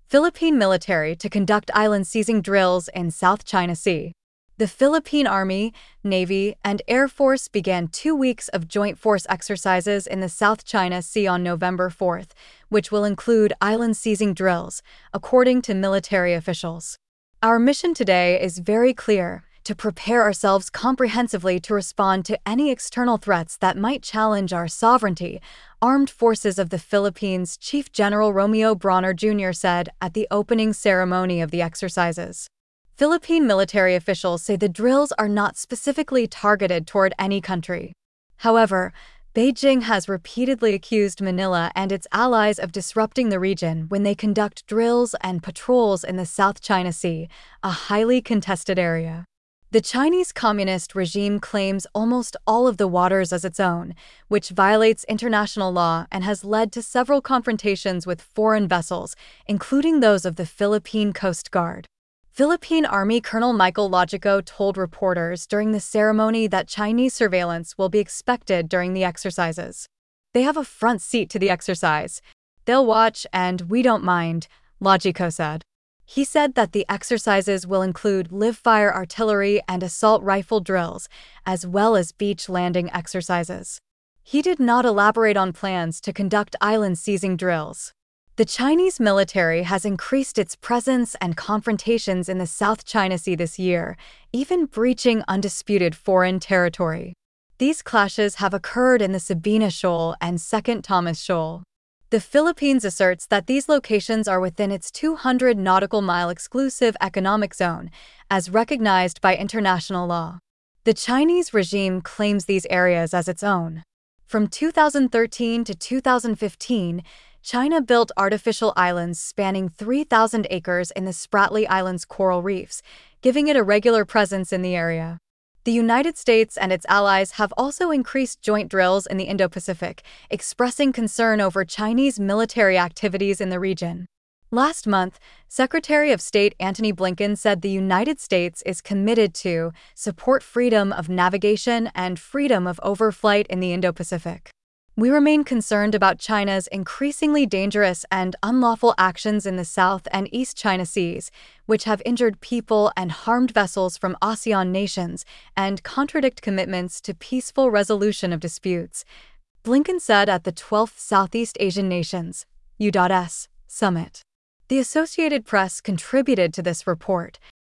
Philippine military to conduct island-seizing drills in South China Sea. The Philippine Army, Navy, and Air Force began 2 weeks of joint force exercises in the South China Sea on November 4th, which will include island-seizing drills, according to military officials. Our mission today is very clear: to prepare ourselves comprehensively to respond to any external threats that might challenge our sovereignty, Armed Forces of the Philippines Chief General Romeo Brawner Jr. said at the opening ceremony of the exercises. Philippine military officials say the drills are not specifically targeted toward any country. However, Beijing has repeatedly accused Manila and its allies of disrupting the region when they conduct drills and patrols in the South China Sea, a highly contested area. The Chinese Communist regime claims almost all of the waters as its own, which violates international law and has led to several confrontations with foreign vessels, including those of the Philippine Coast Guard. Philippine Army Colonel Michael Logico told reporters during the ceremony that Chinese surveillance will be expected during the exercises. "They have a front seat to the exercise. They'll watch and we don't mind," Logico said. He said that the exercises will include live-fire artillery and assault rifle drills, as well as beach landing exercises. He did not elaborate on plans to conduct island-seizing drills. The Chinese military has increased its presence and confrontations in the South China Sea this year, even breaching undisputed foreign territory. These clashes have occurred in the Sabina Shoal and Second Thomas Shoal. The Philippines asserts that these locations are within its 200 nautical mile exclusive economic zone, as recognized by international law. The Chinese regime claims these areas as its own. From 2013 to 2015, China built artificial islands spanning 3,000 acres in the Spratly Islands coral reefs, giving it a regular presence in the area. The United States and its allies have also increased joint drills in the Indo-Pacific, expressing concern over Chinese military activities in the region. Last month, Secretary of State Antony Blinken said the United States is committed to support freedom of navigation and freedom of overflight in the Indo-Pacific. "We remain concerned about China's increasingly dangerous and unlawful actions in the South and East China Seas, which have injured people and harmed vessels from ASEAN nations and contradict commitments to peaceful resolution of disputes," Blinken said at the 12th Southeast Asian Nations (U.S.) Summit. The Associated Press contributed to this report,